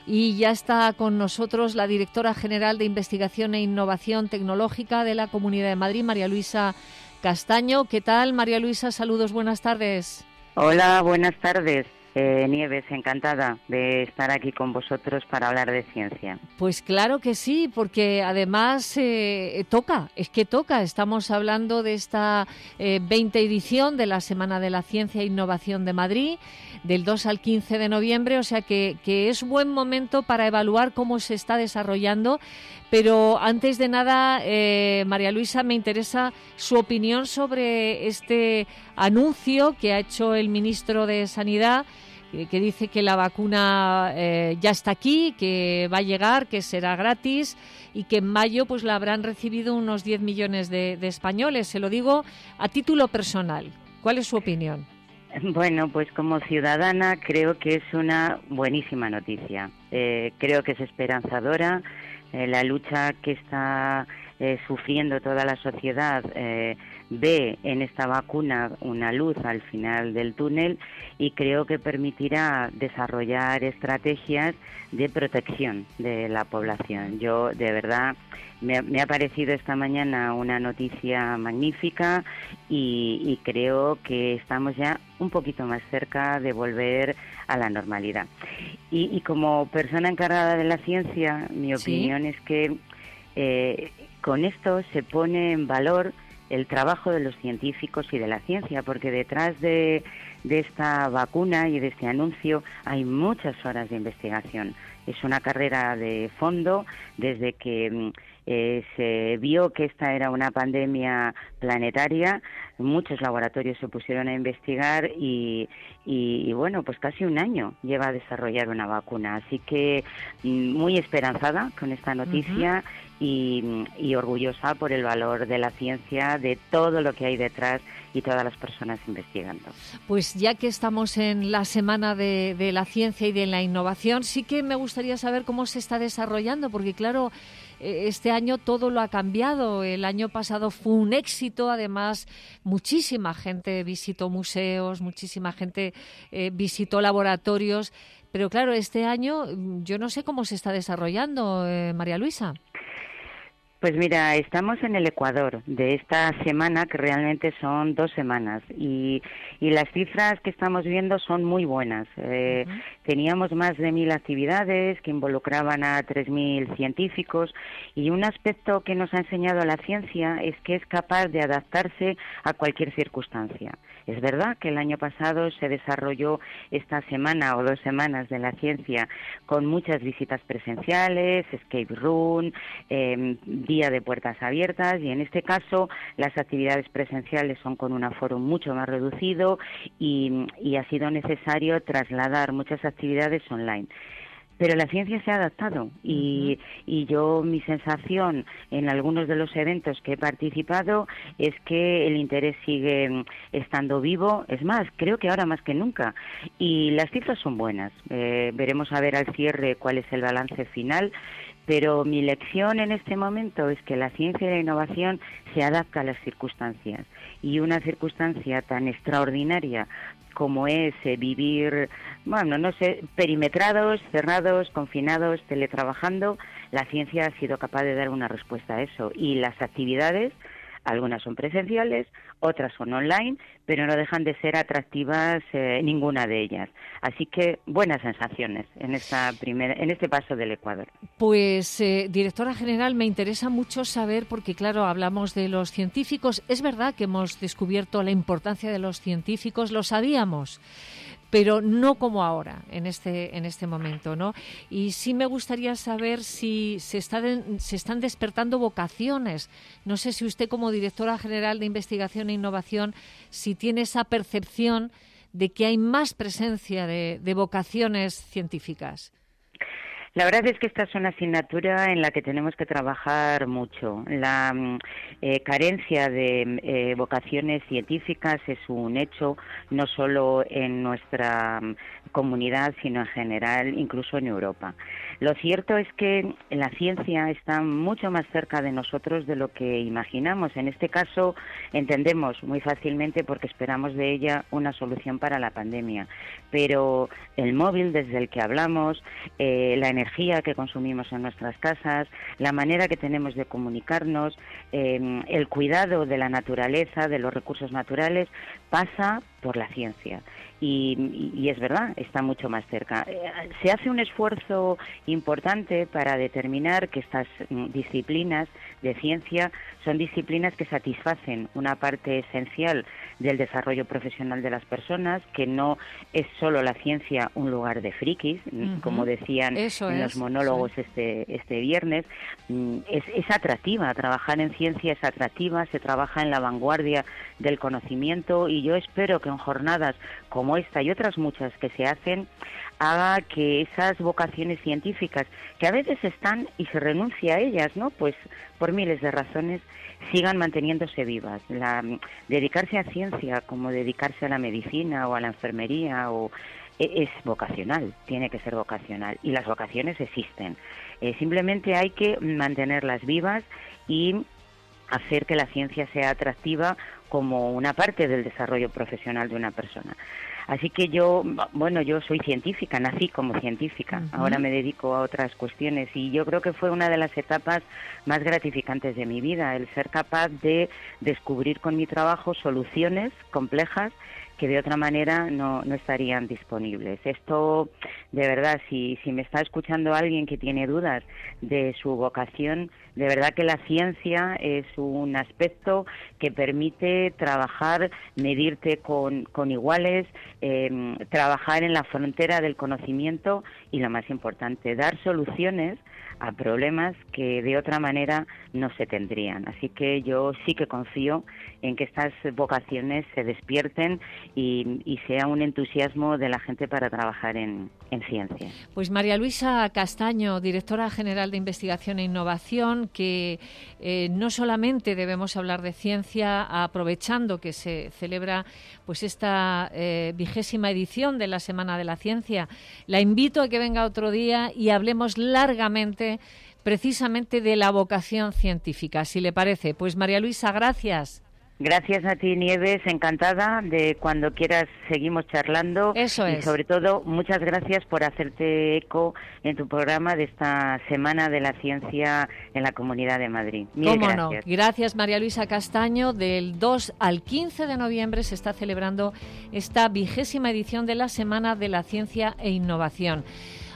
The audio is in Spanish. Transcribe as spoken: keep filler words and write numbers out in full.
Y ya está con nosotros la directora general de Investigación e Innovación Tecnológica de la Comunidad de Madrid, María Luisa Castaño. ¿Qué tal, María Luisa? Saludos, buenas tardes. Hola, buenas tardes. Eh, Nieves, encantada de estar aquí con vosotros para hablar de ciencia. Pues claro que sí, porque además eh, toca, es que toca. Estamos hablando de esta eh, veinte edición de la Semana de la Ciencia e Innovación de Madrid, del dos al quince de noviembre, o sea que, que es buen momento para evaluar cómo se está desarrollando. Pero antes de nada, eh, María Luisa, me interesa su opinión sobre este anuncio que ha hecho el ministro de Sanidad, eh, que dice que la vacuna eh, ya está aquí, que va a llegar, que será gratis y que en mayo pues la habrán recibido unos diez millones de, de españoles. Se lo digo a título personal. ¿Cuál es su opinión? Bueno, pues como ciudadana creo que es una buenísima noticia. Eh, creo que es esperanzadora. Eh, la lucha que está eh, sufriendo toda la sociedad eh, ve en esta vacuna una luz al final del túnel y creo que permitirá desarrollar estrategias de protección de la población. Yo, de verdad, me, me ha parecido esta mañana una noticia magnífica y, y creo que estamos ya un poquito más cerca de volver a la normalidad. Y, y como persona encargada de la ciencia, mi opinión ¿Sí? es que eh, con esto se pone en valor el trabajo de los científicos y de la ciencia, porque detrás de, de esta vacuna y de este anuncio hay muchas horas de investigación. Es una carrera de fondo desde que eh, se vio que esta era una pandemia planetaria. Muchos laboratorios se pusieron a investigar y, y, y bueno, pues casi un año lleva a desarrollar una vacuna. Así que muy esperanzada con esta noticia. Uh-huh. Y, y orgullosa por el valor de la ciencia, de todo lo que hay detrás y todas las personas investigando. Pues ya que estamos en la Semana de, de la Ciencia y de la Innovación, sí que me gustaría saber cómo se está desarrollando, porque claro, este año todo lo ha cambiado. El año pasado fue un éxito, además muchísima gente visitó museos, muchísima gente eh, visitó laboratorios, pero claro, este año yo no sé cómo se está desarrollando, eh, María Luisa. Pues mira, estamos en el ecuador de esta semana, que realmente son dos semanas, y, y las cifras que estamos viendo son muy buenas. Eh, uh-huh. Teníamos más de mil actividades que involucraban a tres mil científicos, y un aspecto que nos ha enseñado la ciencia es que es capaz de adaptarse a cualquier circunstancia. Es verdad que el año pasado se desarrolló esta semana o dos semanas de la ciencia con muchas visitas presenciales, escape room, eh, día de puertas abiertas, y en este caso las actividades presenciales son con un aforo mucho más reducido y, y ha sido necesario trasladar muchas actividades online. Pero la ciencia se ha adaptado y, uh-huh. y yo, mi sensación en algunos de los eventos que he participado es que el interés sigue estando vivo, es más, creo que ahora más que nunca, y las cifras son buenas. Eh, veremos a ver al cierre cuál es el balance final, pero mi lección en este momento es que la ciencia y la innovación se adapta a las circunstancias, y una circunstancia tan extraordinaria como es eh, vivir, bueno, no sé, perimetrados, cerrados, confinados, teletrabajando, la ciencia ha sido capaz de dar una respuesta a eso. Y las actividades, algunas son presenciales, otras son online, pero no dejan de ser atractivas eh, ninguna de ellas. Así que buenas sensaciones en esta primera, en este paso del Ecuador. Pues, eh, directora general, me interesa mucho saber, porque claro, hablamos de los científicos. Es verdad que hemos descubierto la importancia de los científicos, lo sabíamos, pero no como ahora, en este en este momento, ¿no? Y sí me gustaría saber si se, está de, se están despertando vocaciones. No sé si usted, como directora general de Investigación e Innovación, si tiene esa percepción de que hay más presencia de, de vocaciones científicas. La verdad es que esta es una asignatura en la que tenemos que trabajar mucho. La eh, carencia de eh, vocaciones científicas es un hecho, no solo en nuestra comunidad, sino en general, incluso en Europa. Lo cierto es que la ciencia está mucho más cerca de nosotros de lo que imaginamos. En este caso, entendemos muy fácilmente porque esperamos de ella una solución para la pandemia. Pero el móvil desde el que hablamos, eh, la energía que consumimos en nuestras casas, la manera que tenemos de comunicarnos, eh, el cuidado de la naturaleza, de los recursos naturales, pasa por la ciencia. Y, y es verdad, está mucho más cerca. Se hace un esfuerzo importante para determinar que estas disciplinas de ciencia son disciplinas que satisfacen una parte esencial del desarrollo profesional de las personas, que no es solo la ciencia un lugar de frikis, uh-huh. como decían Eso en es, los monólogos sí. este, este viernes. Es, es atractiva, trabajar en ciencia es atractiva, se trabaja en la vanguardia del conocimiento, y yo espero que en jornadas como esta y otras muchas que se hacen, haga que esas vocaciones científicas, que a veces están y se renuncia a ellas, ¿no? Pues por miles de razones, sigan manteniéndose vivas. La, dedicarse a ciencia como dedicarse a la medicina o a la enfermería o es vocacional, tiene que ser vocacional, y las vocaciones existen. Eh, simplemente hay que mantenerlas vivas y hacer que la ciencia sea atractiva como una parte del desarrollo profesional de una persona. Así que yo, bueno, yo soy científica, nací como científica, uh-huh. ahora me dedico a otras cuestiones, y yo creo que fue una de las etapas más gratificantes de mi vida, el ser capaz de descubrir con mi trabajo soluciones complejas que de otra manera no, no estarían disponibles. Esto, de verdad, si, si me está escuchando alguien que tiene dudas de su vocación, de verdad que la ciencia es un aspecto que permite trabajar, medirte con, con iguales, eh, trabajar en la frontera del conocimiento y, lo más importante, dar soluciones a problemas que de otra manera no se tendrían. Así que yo sí que confío en que estas vocaciones se despierten y, y sea un entusiasmo de la gente para trabajar en, en ciencia. Pues María Luisa Castaño, directora general de Investigación e Innovación, que eh, no solamente debemos hablar de ciencia aprovechando que se celebra pues esta eh, vigésima edición de la Semana de la Ciencia. La invito a que venga otro día y hablemos largamente precisamente de la vocación científica, si le parece. Pues María Luisa, gracias. Gracias a ti, Nieves, encantada de cuando quieras seguimos charlando. Eso es. Y sobre todo, muchas gracias por hacerte eco en tu programa de esta Semana de la Ciencia en la Comunidad de Madrid. Mil ¿Cómo gracias. no? Gracias, María Luisa Castaño. Del dos al quince de noviembre se está celebrando esta vigésima edición de la Semana de la Ciencia e Innovación.